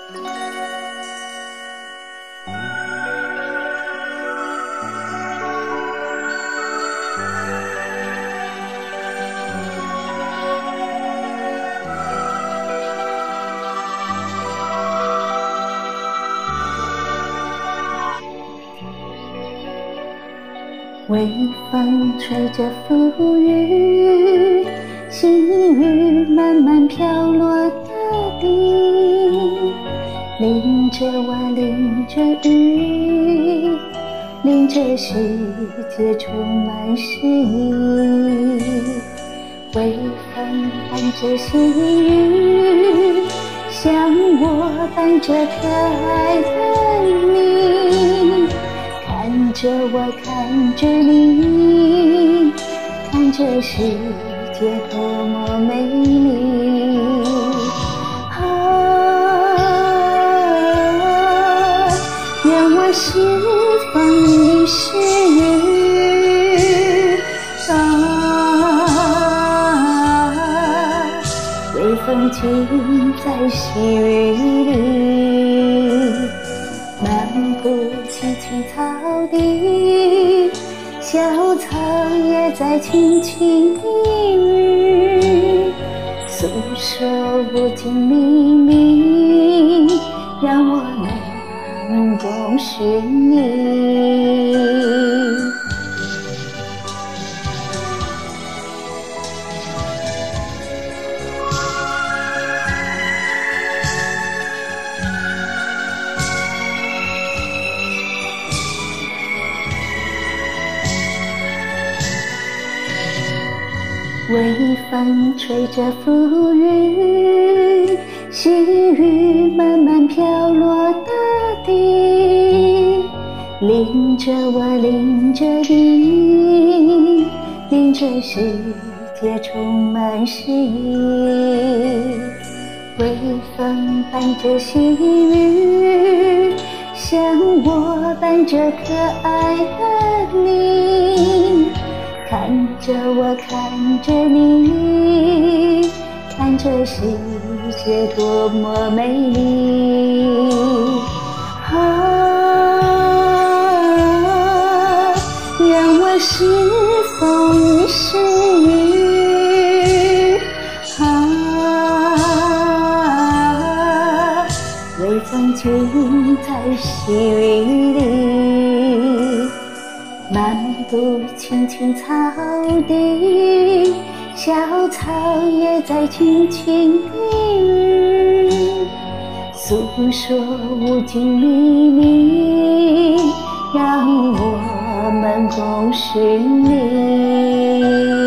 微风吹着浮雨，细雨慢慢飘落大地，淋着我，淋着雨，淋着世界充满诗意。微风伴着细雨，像我伴着可爱的你，看着我，看着你，看这世界多么美丽。愿我是风，你是雨，微风尽在细雨里，漫步青青草地，小草也在轻轻低语，诉说无尽秘密，让我能共寻你。微风吹着浮雨，细雨慢慢飘落大地，淋着我，淋着你，淋着世界充满诗意。微风伴着细雨，像我伴着可爱的你，看着我，看着你，看这世界多么美丽。愿我是风，你是雨，微风尽在细雨里，漫步青青草地，小草也在轻轻低语，诉说无尽秘密，让我们共寻你。